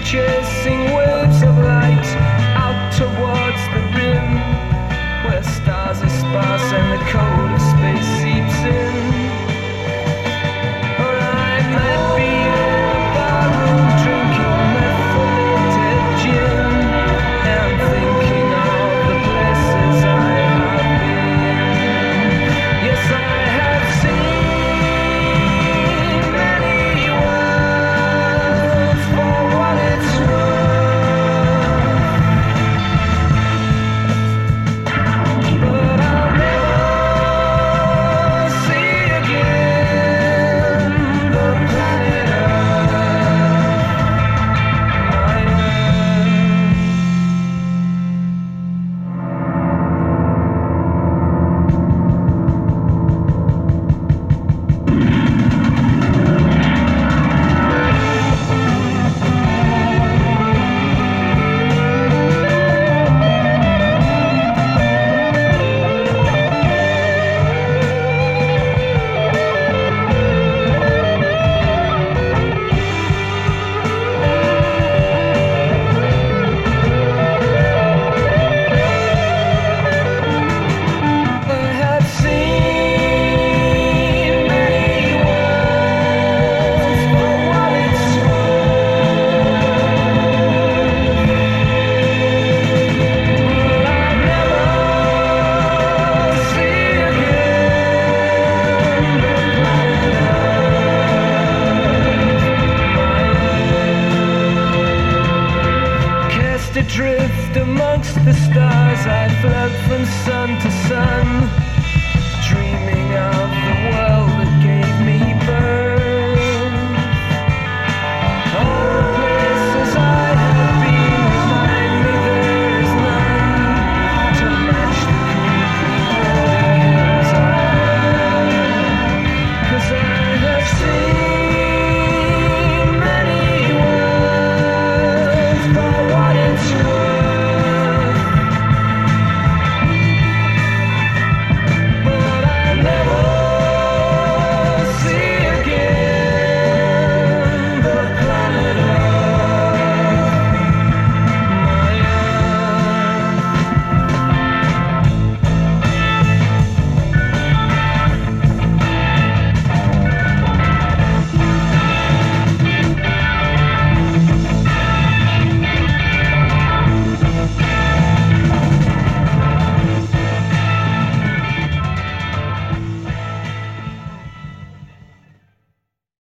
chasing waves of light out towards the rim, where stars are sparse and the cold of space seeps in. Or I might be in a barroom drinking methylated gin and thinking of the places I have been. Yes, I have seen many worlds for what it's worth, but I'll never see again the planet Earth, my Earth. I have seen many worlds for what it's worth, but I'll never see again the planet Earth, my Earth. Cast adrift amongst the stars, I float from sun to sun.